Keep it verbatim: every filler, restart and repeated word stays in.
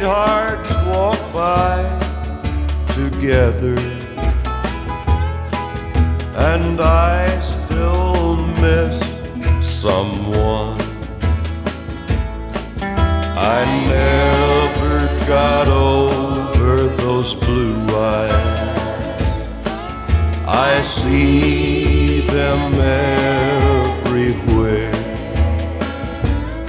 sweethearts walk by together, and I still miss someone. I never got over those blue eyes. I see them